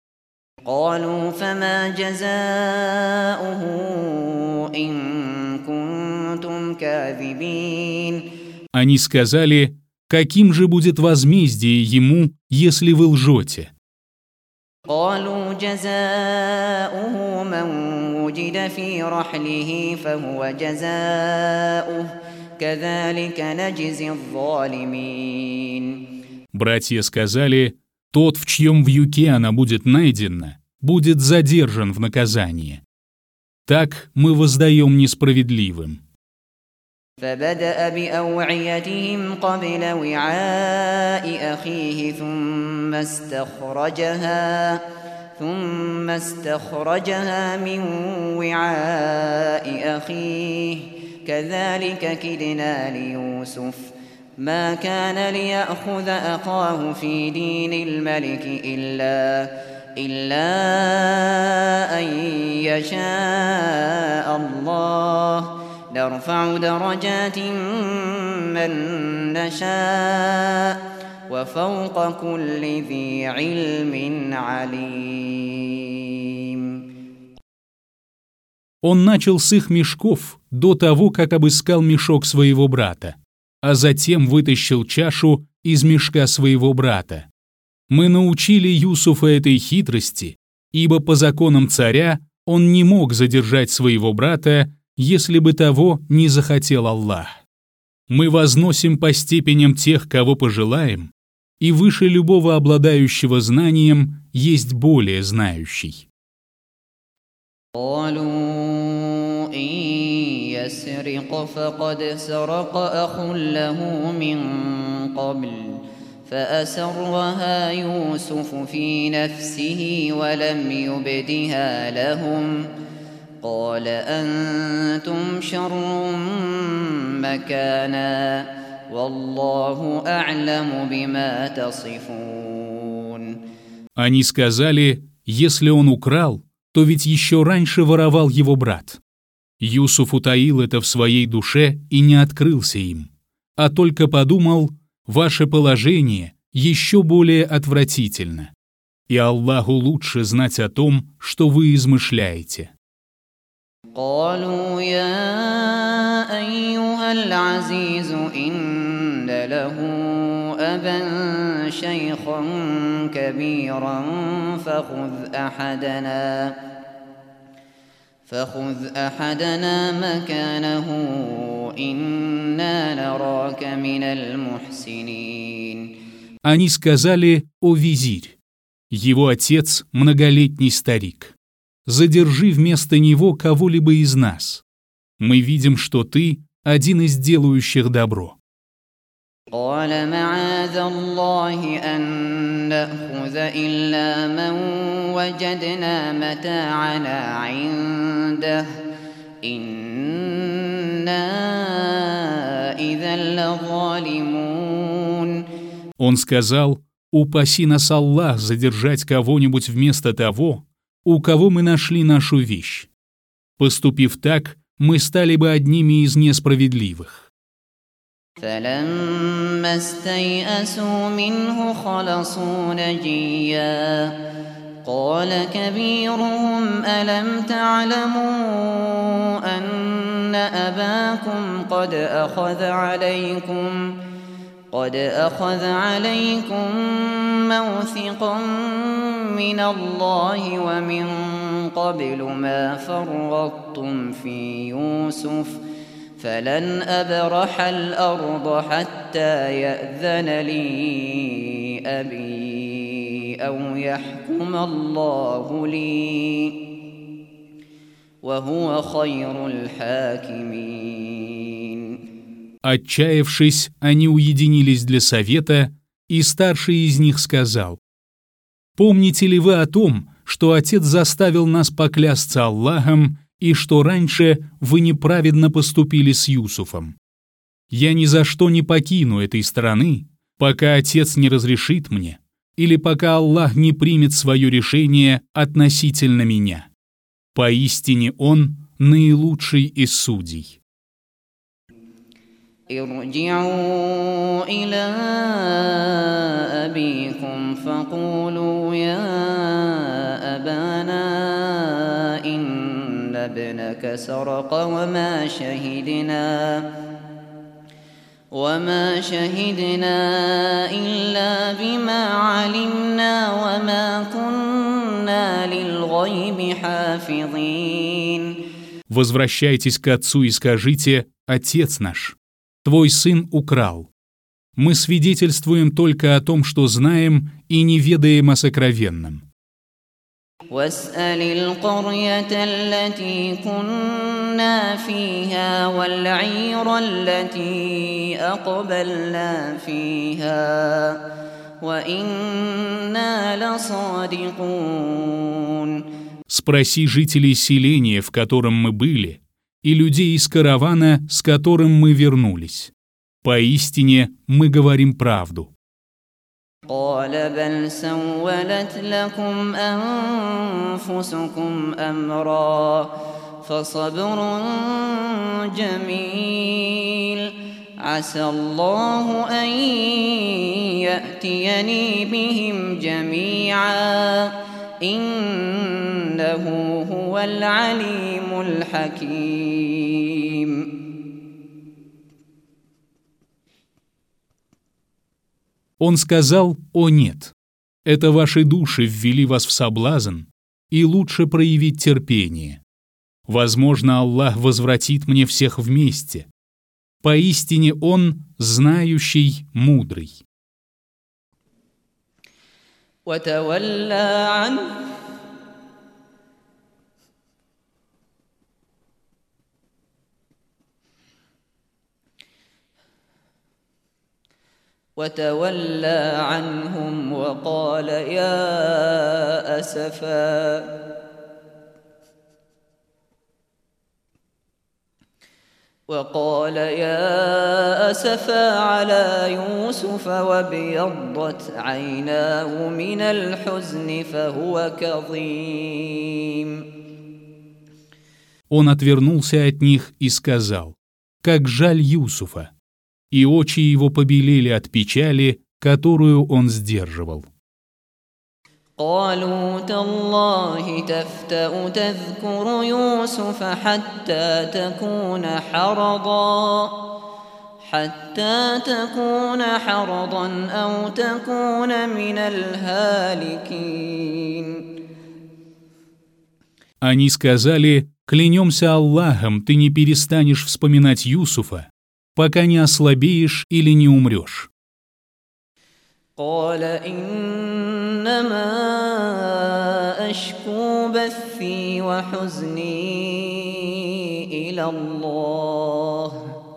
قالوا فما جزاؤه إن كنتم كاذبين. Они сказали: «Каким же будет возмездие ему, если вы лжете?» قالوا جزاؤه من وجد في رحله فهو جزاؤه كذلك نجزي الظالمين. Братья сказали: «Тот, в чьем вьюке она будет найдена, будет задержан в наказание. Так мы воздаем несправедливым». فبدأ بأوعيتهم قبل وعاء أخيه ثم استخرجها ثم استخرجها من وعاء أخيه كذلك كدنا ليوسف ما كان ليأخذ أخاه في دين الملك إلا إلا أن يشاء الله نرفع درجات من نشاء وفوق كل ذي علم عليم. Он начал с их мешков до того, как обыскал мешок своего брата, а затем вытащил чашу из мешка своего брата. Мы научили Юсуфа этой хитрости, ибо по законам царя он не мог задержать своего брата, если бы того не захотел Аллах. Мы возносим по степеням тех, кого пожелаем, и выше любого обладающего знанием есть более знающий. قالوا إن يسرق فقد سرق أخ له من قبل فأسرها يوسف في نفسه ولم يبدها لهم قال أنتم شر مكانا والله أعلم بما تصفون. Они сказали: «Если он украл, то ведь еще раньше воровал его брат». Юсуф утаил это в своей душе и не открылся им, а только подумал: «Ваше положение еще более отвратительно, и Аллаху лучше знать о том, что вы измышляете». قالوا يا أيها العزيز إن له أبا شيخا كبيرا فخذ أحدنا فخذ أحدنا مكانه إنا نراك من المحسنين. Они сказали: «О визирь, его отец многолетний старик. Задержи вместо него кого-либо из нас. Мы видим, что ты один из делающих добро». قال معاذ الله أن نأخذ إلا من وجدنا متاعنا عنده إنا إذا لظالمون. Он сказал: «Упаси нас Аллах задержать кого-нибудь вместо того, у кого мы нашли нашу вещь. Поступив так, мы стали бы одними из несправедливых». فلما استيئسوا منه خلصوا نجيا قال كبيرهم ألم تعلموا أن أباكم قد أخذ عليكم قد أخذ عليكم موثقا من الله ومن قبل ما فرطتم في يوسف فلن أبرح الأرض حتى يأذن لي أبي أو يحكم الله لي وهو خير الحاكمين. Отчаявшись, они уединились для совета, и старший из них сказал: «Помните ли вы о том, что отец заставил нас поклясться Аллахом, и что раньше вы неправедно поступили с Юсуфом? Я ни за что не покину этой страны, пока отец не разрешит мне, или пока Аллах не примет свое решение относительно меня. Поистине Он наилучший из судей». ارجعوا إلى أبيكم فقولوا يا أبانا إن ابنك سرق وما شهدنا وما شهدنا إلا بما علمنا وما كنا للغيب حافظين. Возвращайтесь к отцу и скажите: «Отец наш, твой сын украл. Мы свидетельствуем только о том, что знаем, и не ведаем о сокровенном». واسأل القرية التي كنا فيها والعير التي أقبلنا فيها وإنا لصادقون. Спроси жителей селения, в котором мы были, и людей из каравана, с которым мы вернулись. Поистине мы говорим правду. قال بل سولت لكم أنفسكم أمرا فصبر جميل عسى الله أن يأتيني بهم جميعا إنه هو العليم الحكيم. Он сказал: «О нет, это ваши души ввели вас в соблазн, и лучше проявить терпение. Возможно, Аллах возвратит мне всех вместе. Поистине Он знающий, мудрый». وتولى عنه وتولى عنهم وقال يا أسفا وقال يا أسفا على يوسف وابيضت عيناه من الحزن فهو كظيم. Он отвернулся от них и сказал: «Как жаль Юсуфа!» И очи его побелели от печали, которую он сдерживал. قالوا تالله تفتأ تذكر يوسف حتى تكون حرضا حتى تكون حرضا أو تكون من الهالكين. Они сказали: «Клянемся Аллахом, ты не перестанешь вспоминать Юсуфа, пока не ослабеешь или не умрешь». قال إنما أشكو بثي وحزني إلى الله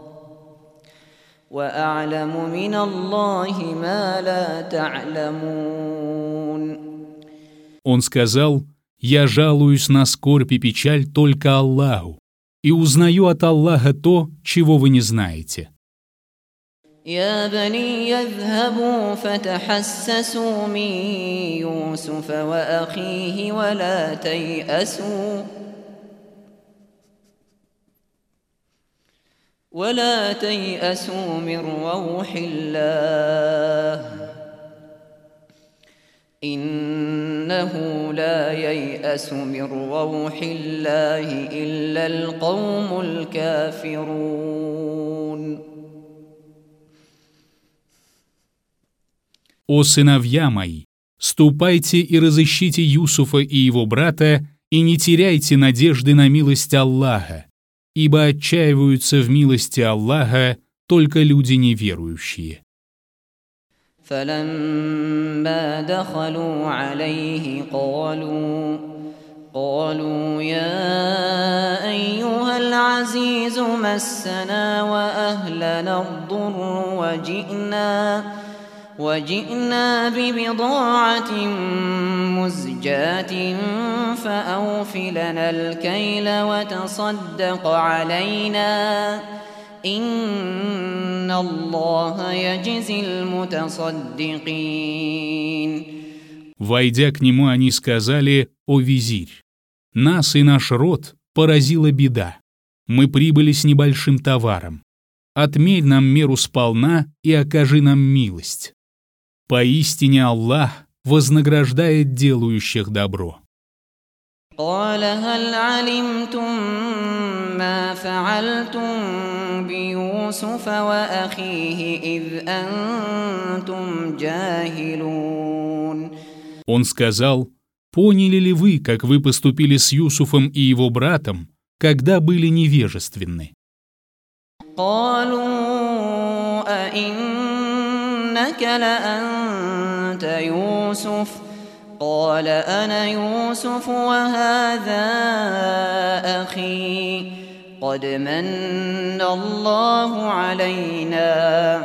وأعلم من الله ما لا تعلمون. Он сказал: «Я жалуюсь на скорбь и печаль только Аллаху, и узнаю от Аллаха то, чего вы не знаете». يا بني يذهبوا فتحسسوا من يوسف وأخيه ولا تيأسوا ولا تيأسوا من روح الله إنه لا ييأس من روح الله إلا القوم الكافرون. «О сыновья мои, ступайте и разыщите Юсуфа и его брата, и не теряйте надежды на милость Аллаха, ибо отчаиваются в милости Аллаха только люди неверующие». فلما دخلوا عليه قالوا قالوا يا أيها العزيز مسنا وأهلنا الضر وجئنا وجئنا ببضاعة مزجاة فأوف لنا الكيل وتصدق علينا إن الله يجزي المتصدقين. Войдя к нему, они сказали: «О визирь, нас и наш род поразила беда. Мы прибыли с небольшим товаром. Отмерь нам меру сполна и окажи нам милость. Поистине Аллах вознаграждает делающих добро». قال هل علمتم ما فعلتم بيوسف وأخيه إذ أنتم جاهلون. Он сказал: «Поняли ли вы, как вы поступили с Юсуфом и его братом, когда были невежественны?» قالوا أئنك لأنت يوسف قال أنا يوسف وهذا أخي قد من الله علينا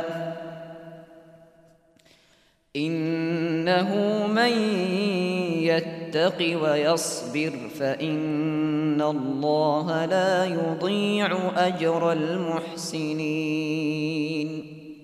إنه من يتق ويصبر فإن الله لا يضيع أجر المحسنين.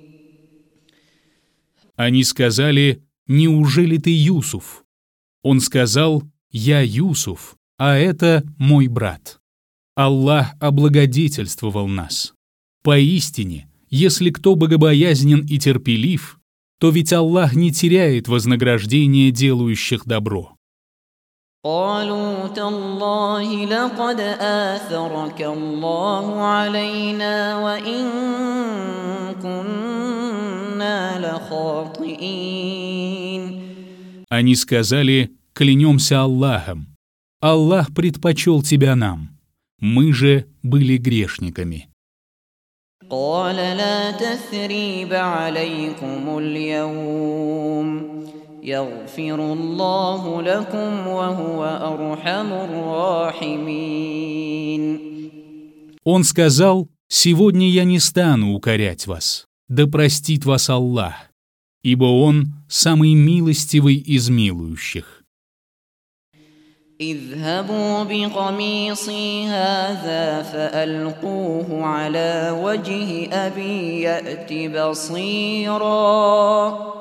Они сказали: «Неужели ты Юсуф?» Он сказал: «Я Юсуф, а это мой брат. Аллах облагодетельствовал нас. Поистине, если кто богобоязнен и терпелив, то ведь Аллах не теряет вознаграждение делающих добро». قالوا تالله لقد آثرك الله علينا وإن كنا لخاطئين. Они сказали: «Клянемся Аллахом, Аллах предпочел тебя нам, мы же были грешниками». قال لا تثريب عليكم اليوم يغفر الله لكم وهو أرحم الراحمين. Он сказал: «Сегодня я не стану укорять вас, да простит вас Аллах, ибо Он самый милостивый из милующих». اذهبوا بقميصي هذا فألقوه على وجه أبي يأت بصيرا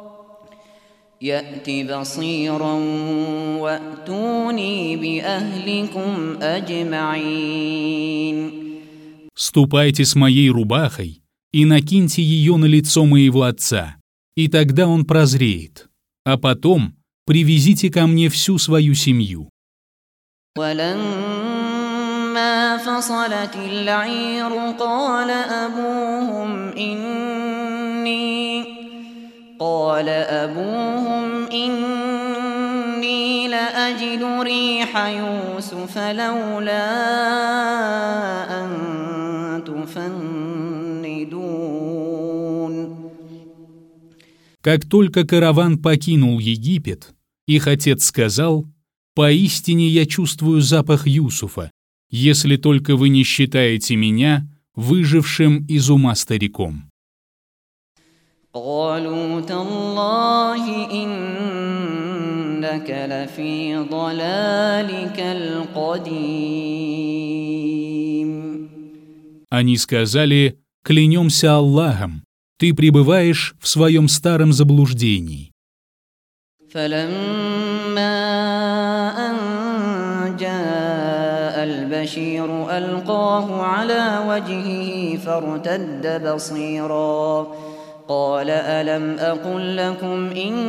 يأت بصيرا وأتوني بأهلكم أجمعين. «Ступайте с моей рубахой и накиньте ее на лицо моего отца, и тогда он прозреет, а потом привезите ко мне всю свою семью». ولما فصلت العير قال أبوهم إني قال أبوهم إني لأجد ريح يوسف لولا أن تفندون. Как только караван покинул Египет, их отец сказал: «Поистине я чувствую запах Юсуфа, если только вы не считаете меня выжившим из ума стариком». قالوا تالله إنك لفي ضلالك القديم. Они сказали: «Клянемся Аллахом, ты пребываешь в своем старом заблуждении». البشير ألقاه على وجهه فارتد بصيرا قال ألم أقل لكم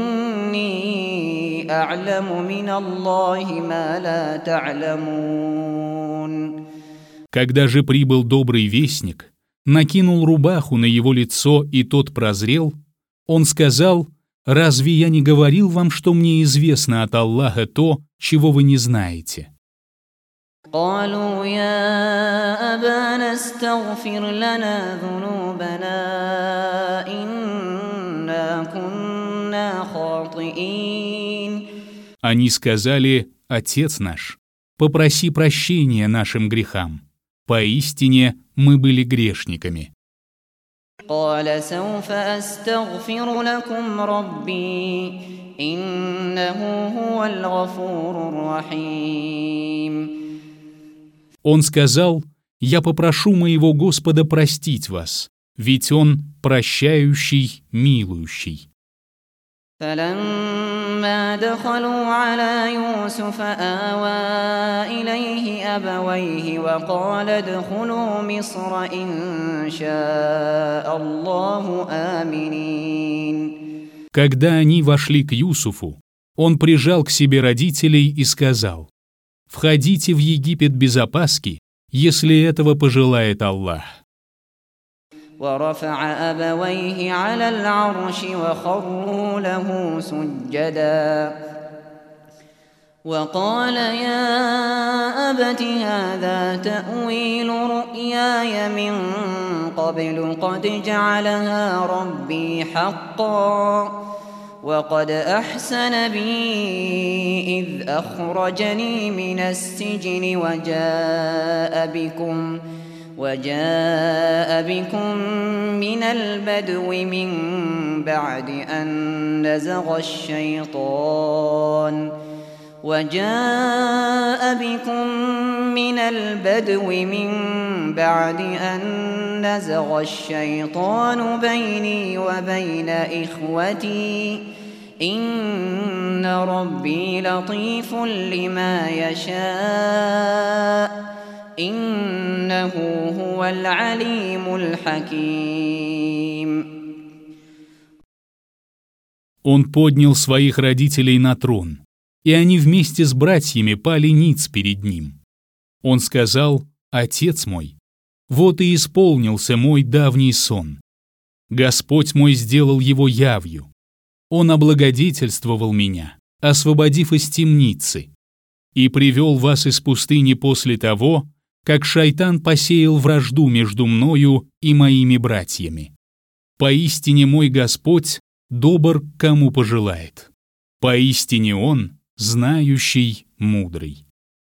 إني أعلم من الله ما لا تعلمون. Когда же прибыл добрый вестник, накинул рубаху на его лицо, и тот прозрел, он сказал: «Разве я не говорил вам, что мне известно от Аллаха то, чего вы не знаете?» قالوا يا أبانا استغفر لنا ذنوبنا إنا كنا خاطئين. Они сказали: «Отец наш, попроси прощения нашим грехам. Поистине мы были грешниками». قال سوف أستغفر لكم ربي إنه هو الغفور الرحيم. Он сказал: «Я попрошу моего Господа простить вас, ведь Он прощающий, милующий». فلما دخلوا على يوسف آوى إليه أبويه وقال ادخلوا مصر إن شاء الله آمنين. Когда они вошли к Юсуфу, он прижал к себе родителей и сказал: «Входите в Египет без опаски, если этого пожелает Аллах». ورفع أبويه على العرش وخروا له سجدا وقال يا أبت هذا تأويل رؤياي من قبل قد جعلها ربي حقا وقد أحسن بي إذ أخرجني من السجن وجاء بكم وجاء بكم من البدو من بعد أن نزغ الشيطان وجاء بكم من البدو من بعد أن نزغ الشيطان بيني وبين إخوتي إن ربي لطيف لما يشاء إنه هو العليم الحكيم. Он поднял своих родителей на трон, и они вместе с братьями пали ниц перед ним. Он сказал: «Отец мой, вот и исполнился мой давний сон. Господь мой сделал его явью. Он облагодетельствовал меня, освободив из темницы, и привел вас из пустыни после того, как шайтан посеял вражду между мною и моими братьями. Поистине мой Господь добр, кому пожелает. Поистине Он знающий, мудрый».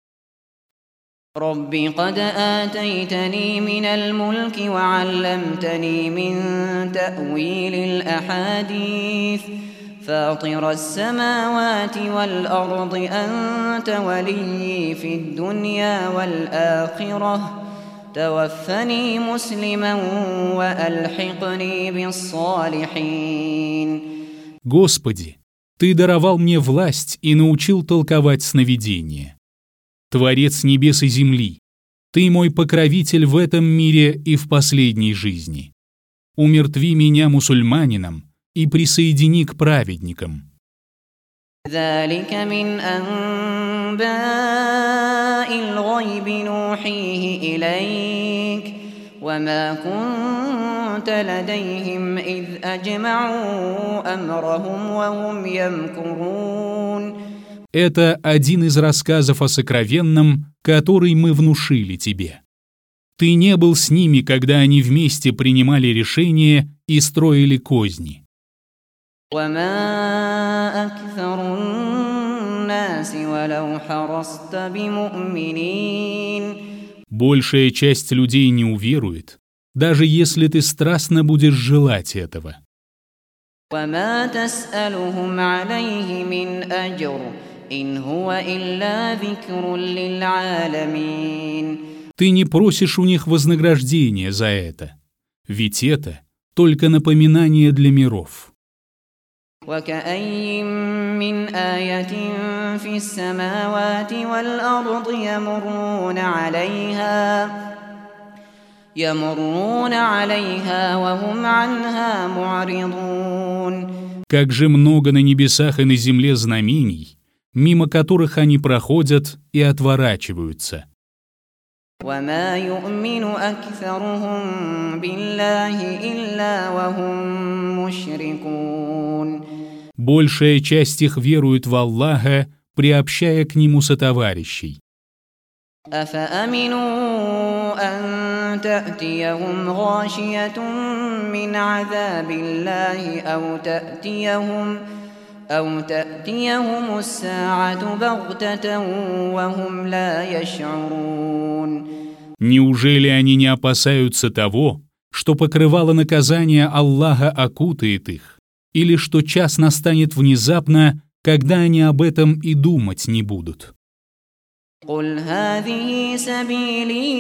رب قد آتيتني من الملك وعلمتني من تأويل الأحاديث فاطر السماوات والأرض أنت ولي في الدنيا والآخرة توفني مسلما وألحقني بالصالحين. Господи, Ты даровал мне власть и научил толковать сновидения. Творец небес и земли, Ты мой покровитель в этом мире и в последней жизни. Умертви меня мусульманином и присоедини к праведникам. ذلك من أنباء الغيب نوحيه إليك وما كنت لديهم إذ أجمعوا أمرهم وهم يمكرون. Это один из рассказов о сокровенном, который мы внушили тебе. Ты не был с ними, когда они вместе принимали решения и строили козни. وما أكثر الناس ولو حرصت بمؤمنين. Большая часть людей не уверует, даже если ты страстно будешь желать этого. وما تسألهم عليه من أجر إن هو إلا ذكر للعالمين. Ты не просишь у них вознаграждения за это, ведь это только напоминание для миров. وكأين من آية في السماوات والأرض يمرون عليها يمرون عليها وهم عنها معرضون. Как же много на небесах и на земле знамений, мимо которых они проходят и отворачиваются. وما يؤمن أكثرهم بالله إلا وهم مشركون. Большая часть их верует в Аллаха, приобщая к Нему сотоварищей. أفأمنوا أن تأتيهم غاشية من عذاب الله أو تأتيهم أو تأتيهم الساعة بغتة وهم لا يشعرون. Неужели они не опасаются того, что покрывало наказания Аллаха окутает их, или что час настанет внезапно, когда они об этом и думать не будут? قل هذه سبيلي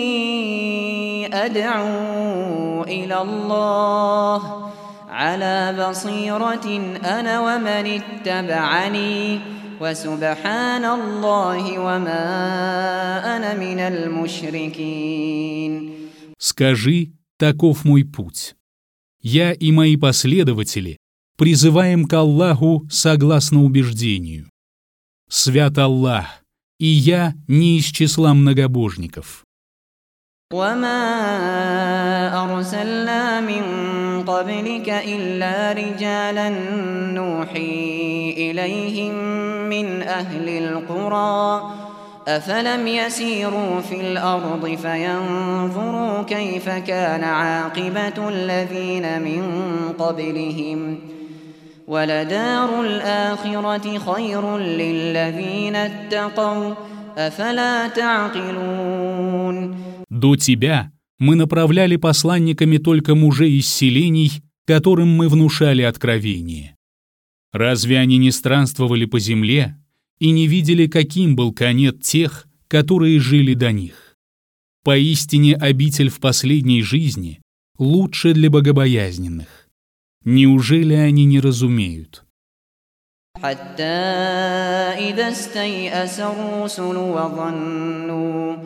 أدعو إلى الله على بصيرة أنا ومن اتبعني وسبحان الله وما أنا من المشركين. Скажи, таков мой путь. Я и мои последователи призываем к Аллаху согласно убеждению. Свят Аллах, и я не из числа многобожников. وما أرسلنا من قبلك إلا رجالا نوحي إليهم من أهل القرى أفلم يسيروا في الأرض فينظروا كيف كان عاقبة الذين من قبلهم ولدار الآخرة خير للذين اتقوا أفلا تعقلون. До тебя мы направляли посланниками только мужей из селений, которым мы внушали откровение. Разве они не странствовали по земле и не видели, каким был конец тех, которые жили до них? Поистине обитель в последней жизни лучше для богобоязненных. Неужели они не разумеют? حتى إذا استيأس الرسل وظنوا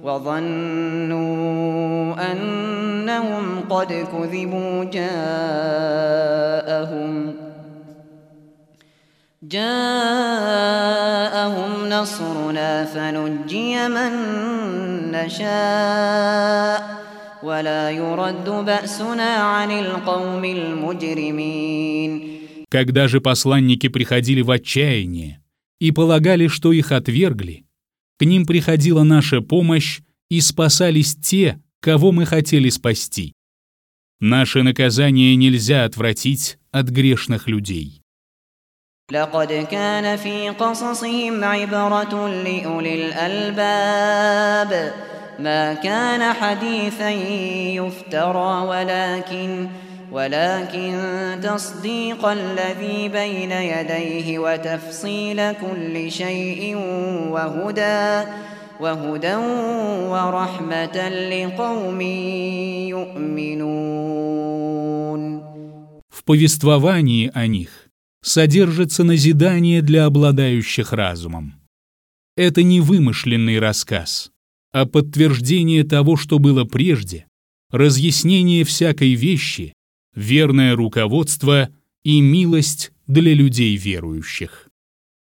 وظنوا أنهم قد كذبوا جاءهم جاءهم نصرنا فنجي من نشاء ولا يرد بأسنا عن القوم المجرمين. Когда же посланники приходили в отчаяние и полагали, что их отвергли, к ним приходила наша помощь, и спасались те, кого мы хотели спасти. Наше наказание нельзя отвратить от грешных людей. لقد كان في قصصهم عبرة لأولي الألباب ما كان حديثا يفترى ولكن ولكن تصديق الذي بين يديه وتفصيل كل شيء وهدى وهدى ورحمة لقوم يؤمنون. В повествовании о них содержится назидание для обладающих разумом. Это не вымышленный рассказ, а подтверждение того, что было прежде, разъяснение всякой вещи, верное руководство и милость для людей верующих.